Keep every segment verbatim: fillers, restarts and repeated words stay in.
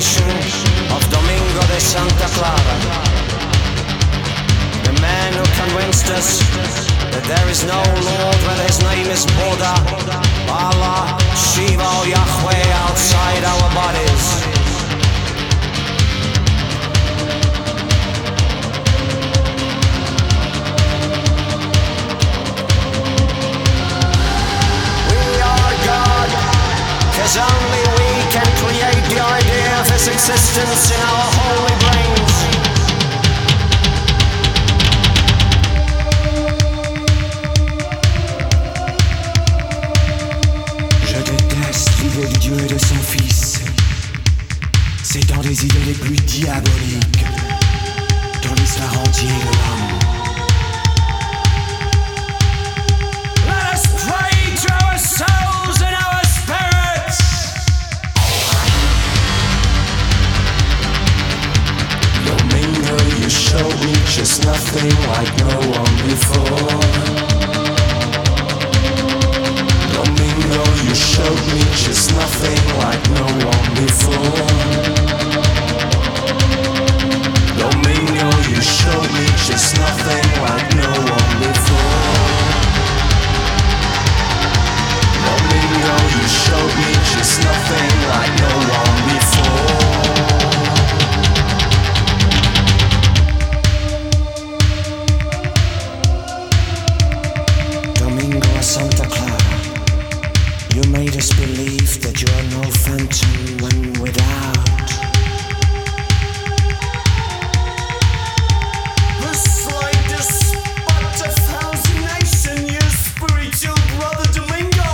nation of Domingo de Santa Clara. The man who convinced us that there is no Lord, whether his name is Buddha, Allah, Shiva or Yahweh outside our bodies. Cause only we can create the idea of his existence in our holy brains. Je déteste l'idée de Dieu et de son Fils. C'est dans les idées les plus diaboliques dans l'histoire entière de l'homme. Let us pray to our souls and our you showed me just nothing like no one before. Domingo, you showed me just nothing like no one before. Domingo, you showed me just nothing like no one before. Domingo, you showed me just nothing like no one before. Santa Clara, you made us believe that you are no phantom when without. The slightest spot of hallucination, your spiritual brother Domingo.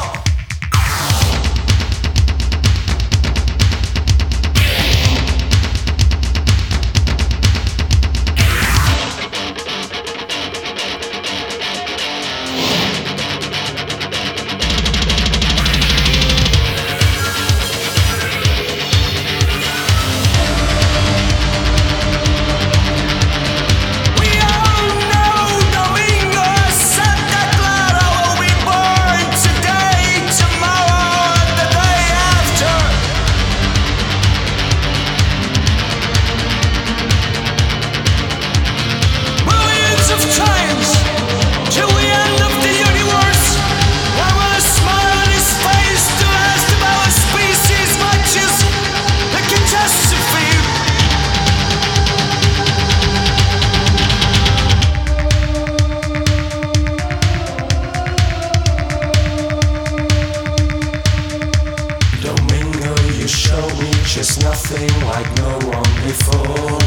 Just nothing like no one before.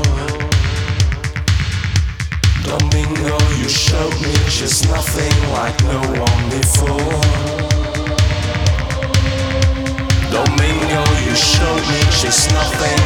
Domingo, you showed me just nothing like no one before. Domingo, you showed me just nothing